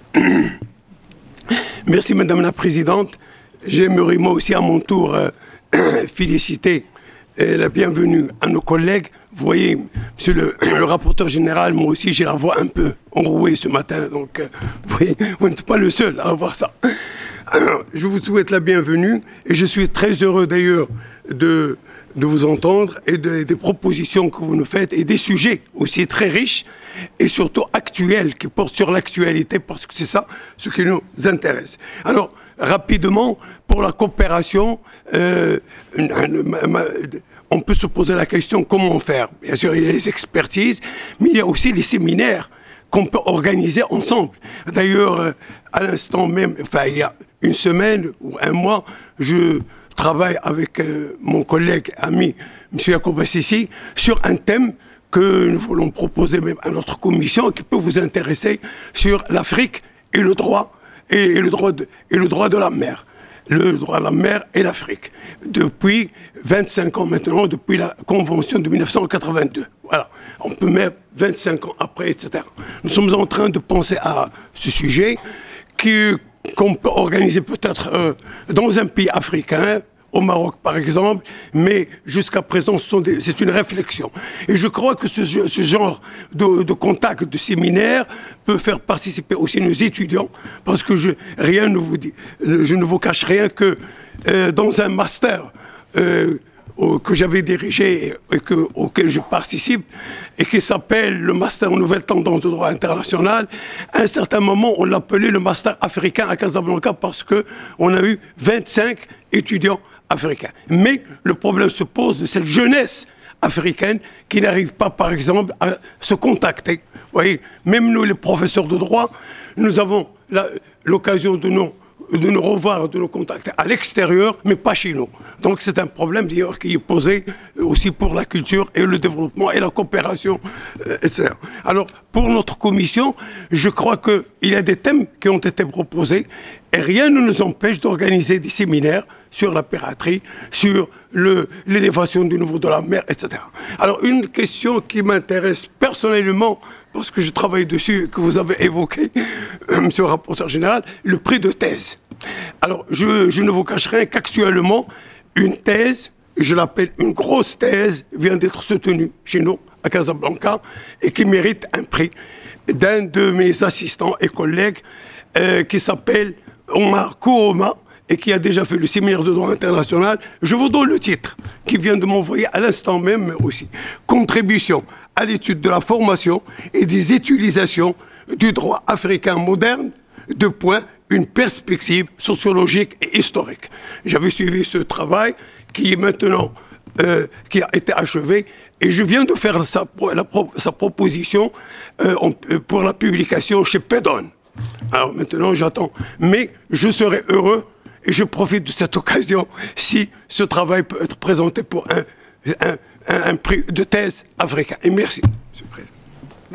Merci Madame la Présidente. J'aimerais moi aussi à mon tour féliciter la bienvenue à nos collègues. Vous voyez, Monsieur le rapporteur général, moi aussi j'ai la voix un peu enrouée ce matin, donc vous voyez, vous n'êtes pas le seul à avoir ça. Alors, je vous souhaite la bienvenue et je suis très heureux d'ailleurs de vous entendre et des propositions que vous nous faites et des sujets aussi très riches et surtout actuels, qui portent sur l'actualité, parce que c'est ça ce qui nous intéresse. Alors, rapidement, pour la coopération, on peut se poser la question comment faire. Bien sûr, il y a les expertises, mais il y a aussi les séminaires qu'on peut organiser ensemble. D'ailleurs, à l'instant même, enfin, il y a une semaine ou un mois, je travaille avec mon collègue, ami, M. Yacoub Assissi, sur un thème que nous voulons proposer même à notre commission, qui peut vous intéresser, sur l'Afrique et le droit, et le droit de la mer. Le droit de la mer et l'Afrique. Depuis 25 ans maintenant, depuis la Convention de 1982. Voilà. On peut mettre 25 ans après, etc. Nous sommes en train de penser à ce sujet qu'on peut organiser peut-être dans un pays africain, au Maroc par exemple, mais jusqu'à présent c'est une réflexion. Et je crois que ce genre de contact, de séminaire peut faire participer aussi nos étudiants, parce que je ne vous cache rien que dans un master que j'avais dirigé et auquel je participe, et qui s'appelle le Master en Nouvelle Tendance de droit international. À un certain moment, on l'appelait le Master africain à Casablanca parce qu'on a eu 25 étudiants africains. Mais le problème se pose de cette jeunesse africaine qui n'arrive pas, par exemple, à se contacter. Vous voyez, même nous, les professeurs de droit, nous avons l'occasion de nous revoir, de nous contacter à l'extérieur, mais pas chez nous. Donc c'est un problème d'ailleurs qui est posé aussi pour la culture et le développement et la coopération, etc. Alors pour notre commission, je crois qu'il y a des thèmes qui ont été proposés et rien ne nous empêche d'organiser des séminaires sur la piraterie, sur l'élévation du niveau de la mer, etc. Alors une question qui m'intéresse personnellement, parce que je travaille dessus, que vous avez évoqué, monsieur le rapporteur général, le prix de thèse. Alors, je ne vous cacherai qu'actuellement, une thèse, je l'appelle une grosse thèse, vient d'être soutenue chez nous, à Casablanca, et qui mérite un prix d'un de mes assistants et collègues qui s'appelle Omar Kourouma, et qui a déjà fait le séminaire de droit international. Je vous donne le titre, qui vient de m'envoyer à l'instant même aussi. Contribution à l'étude de la formation et des utilisations du droit africain moderne, une perspective sociologique et historique. J'avais suivi ce travail qui est maintenant, qui a été achevé, et je viens de faire sa proposition pour la publication chez Pedon. Alors maintenant, j'attends. Mais je serai heureux et je profite de cette occasion si ce travail peut être présenté pour un prix de thèse africain. Et merci, M. le Président.